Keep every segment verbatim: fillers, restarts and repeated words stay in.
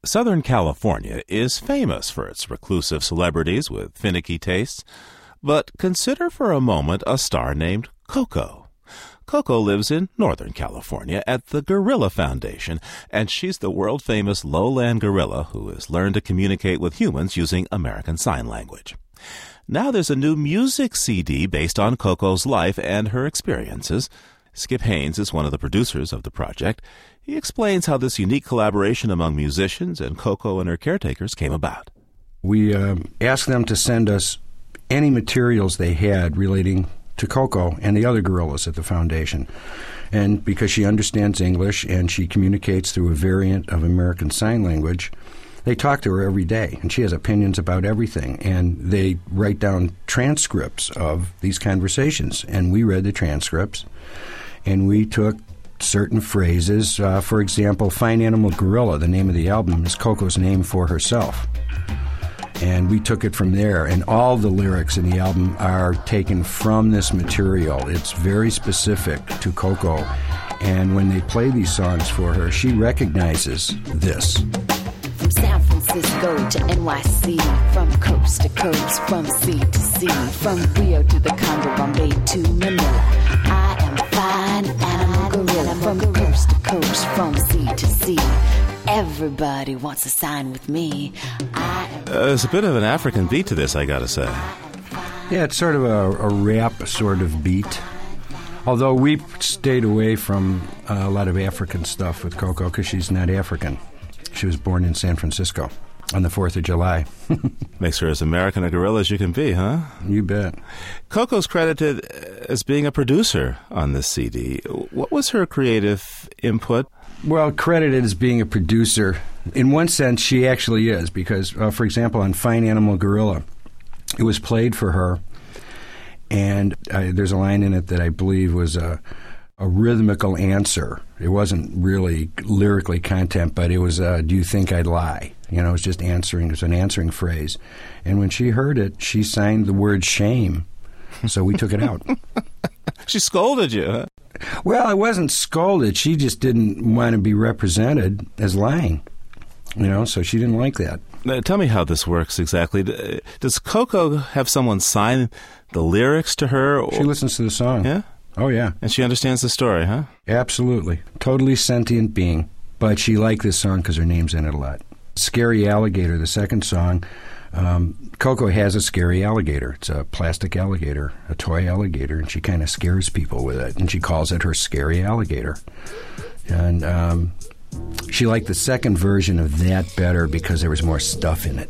Southern California is famous for its reclusive celebrities with finicky tastes, but consider for a moment a star named Coco. Coco lives in Northern California at the Gorilla Foundation, and she's the world-famous lowland gorilla who has learned to communicate with humans using American Sign Language. Now there's a new music C D based on Coco's life and her experiences. Skip Haynes is one of the producers of the project. He explains how this unique collaboration among musicians and Coco and her caretakers came about. We uh, asked them to send us any materials they had relating to Coco and the other gorillas at the foundation. And because she understands English and she communicates through a variant of American Sign Language, they talk to her every day, and she has opinions about everything. And they write down transcripts of these conversations, and we read the transcripts, and we took certain phrases. Uh, for example, Fine Animal Gorilla, the name of the album, is Coco's name for herself. And we took it from there, and all the lyrics in the album are taken from this material. It's very specific to Coco, and when they play these songs for her, she recognizes this. From San Francisco to N Y C, from coast to coast, from sea to sea, from Rio to the Congo, Bombay to Manila, I am a fine animal gorilla. From coast to coast, from sea to sea, everybody wants to sign with me. I am Uh, there's a bit of an African beat to this, I gotta say. Yeah, it's sort of a, a rap sort of beat. Although we stayed away from uh, a lot of African stuff with Coco because she's not African. She was born in San Francisco on the fourth of July. Makes her as American a gorilla as you can be, huh? You bet. Coco's credited as being a producer on this C D. What was her creative input? Well, credited as being a producer. In one sense, she actually is, because, uh, for example, on Fine Animal Gorilla, it was played for her, and uh, there's a line in it that I believe was a, a rhythmical answer. It wasn't really lyrically content, but it was, uh, do you think I'd lie? You know, it was just answering. It was an answering phrase. And when she heard it, she signed the word shame, so we took it out. She scolded you, huh? Well, I wasn't scolded. She just didn't want to be represented as lying, you know, so she didn't like that. Now, tell me how this works exactly. Does Coco have someone sign the lyrics to her? Or... She listens to the song. Yeah? Oh, yeah. And she understands the story, huh? Absolutely. Totally sentient being. But she liked this song because her name's in it a lot. Scary Alligator, the second song, um, Coco has a scary alligator. It's a plastic alligator, a toy alligator, and she kind of scares people with it, and she calls it her scary alligator. And um, she liked the second version of that better because there was more stuff in it.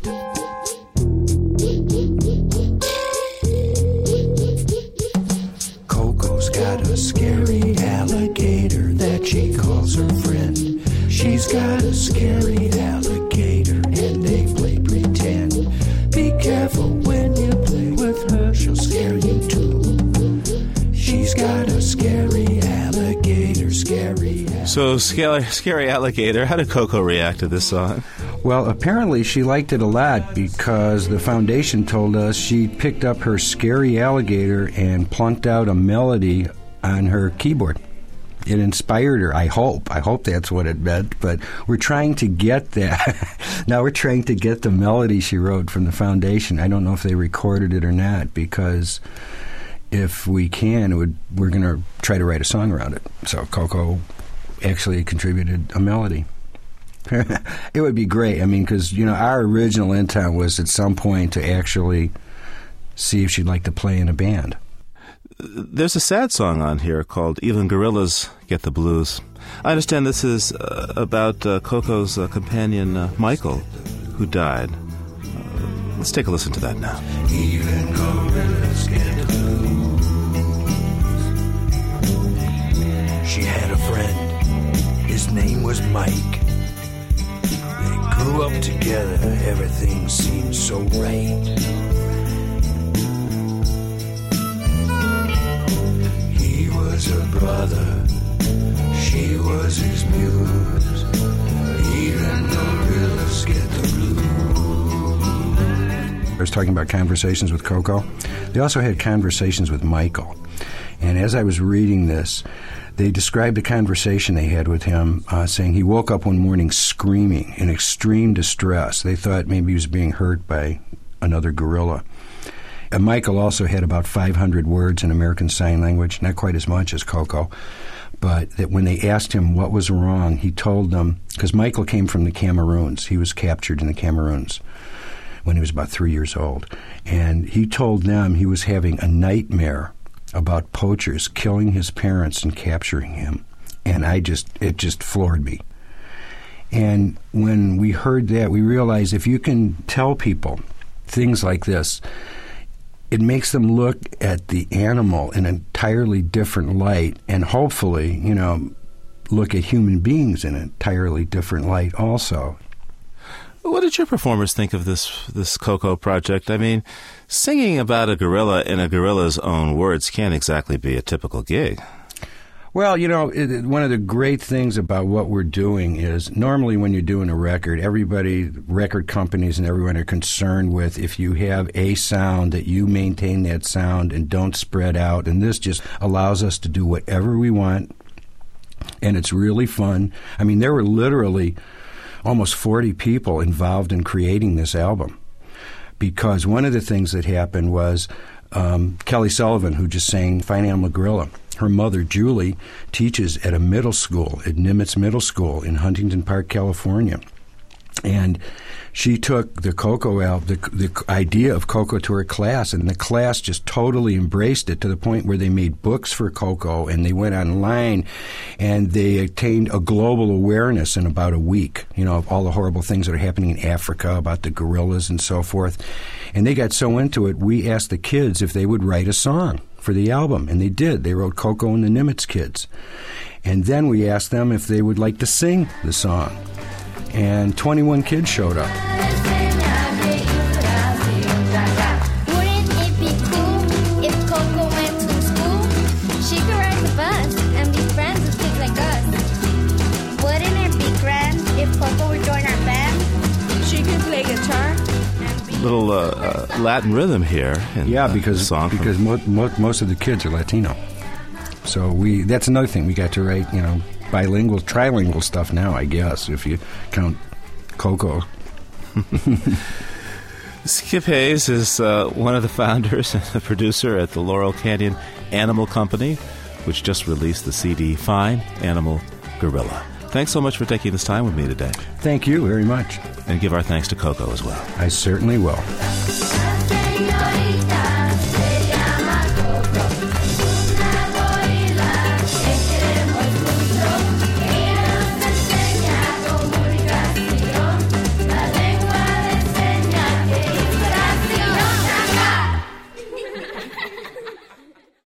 Coco's got a scary alligator that she calls her friend. She's got a scary alligator and they play pretend. Be careful when you play with her, she'll scare you too. She's got a scary alligator, scary alligator. So, scary, scary alligator, how did Coco react to this song? Well, apparently she liked it a lot because the foundation told us she picked up her scary alligator and plunked out a melody on her keyboard. It inspired her, I hope. I hope that's what it meant. But we're trying to get that. Now we're trying to get the melody she wrote from the foundation. I don't know if they recorded it or not, because if we can, it would, we're going to try to write a song around it. So Coco actually contributed a melody. It would be great. I mean, because, you know, our original intent was at some point to actually see if she'd like to play in a band. There's a sad song on here called Even Gorillas Get the Blues. I understand this is uh, about uh, Coco's uh, companion, uh, Michael, who died. Uh, let's take a listen to that now. Even gorillas get the blues. She had a friend. His name was Mike. They grew up together. Everything seemed so right. He was her brother. She was his muse. Even gorillas get the blues. I was talking about conversations with Coco. They also had conversations with Michael. And as I was reading this, they described the conversation they had with him, uh, saying he woke up one morning screaming in extreme distress. They thought maybe he was being hurt by another gorilla. And Michael also had about five hundred words in American Sign Language, not quite as much as Coco, but that when they asked him what was wrong, he told them, because Michael came from the Cameroons. He was captured in the Cameroons when he was about three years old. And he told them he was having a nightmare about poachers killing his parents and capturing him. And I just, it just floored me. And when we heard that, we realized if you can tell people things like this, it makes them look at the animal in an entirely different light, and hopefully, you know, look at human beings in an entirely different light also. What did your performers think of this this Coco project? I mean, singing about a gorilla in a gorilla's own words can't exactly be a typical gig. Well, you know, it, one of the great things about what we're doing is normally when you're doing a record, everybody, record companies and everyone are concerned with if you have a sound that you maintain that sound and don't spread out. And this just allows us to do whatever we want. And it's really fun. I mean, there were literally almost forty people involved in creating this album, because one of the things that happened was um, Kelly Sullivan, who just sang Fine Animal Gorilla, her mother, Julie, teaches at a middle school, at Nimitz Middle School in Huntington Park, California. And she took the Coco album, the, the idea of Coco to her class, and the class just totally embraced it to the point where they made books for Coco, and they went online, and they attained a global awareness in about a week, you know, of all the horrible things that are happening in Africa, about the gorillas and so forth. And they got so into it, we asked the kids if they would write a song for the album, and they did. They wrote Coco and the Nimitz Kids. And then we asked them if they would like to sing the song. And twenty-one kids showed up. Wouldn't it be cool if Coco went to school? She could ride the bus and be friends with kids like us. Wouldn't it be grand if Coco would join our band? She could play guitar. Little uh, uh, Latin rhythm here. In, yeah, because uh, song because mo- mo- most of the kids are Latino. So we that's another thing. We got to write, you know, bilingual, trilingual stuff now, I guess, if you count Coco. Skip Hayes is uh, one of the founders and the producer at the Laurel Canyon Animal Company, which just released the C D Fine Animal Gorilla. Thanks so much for taking this time with me today. Thank you very much. And give our thanks to Coco as well. I certainly will.